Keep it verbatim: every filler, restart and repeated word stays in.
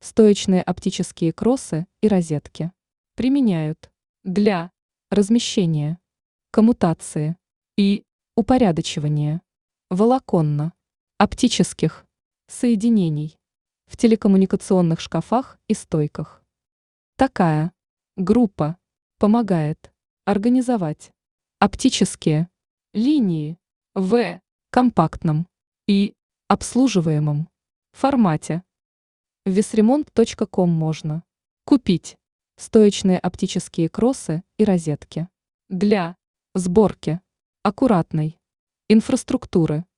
Стоечные оптические кроссы и розетки применяют для размещения, коммутации и упорядочивания волоконно-оптических соединений в телекоммуникационных шкафах и стойках. Такая группа помогает организовать оптические линии в компактном и обслуживаемом формате. В весремонт точка ком можно купить стоечные оптические кроссы и розетки для сборки аккуратной инфраструктуры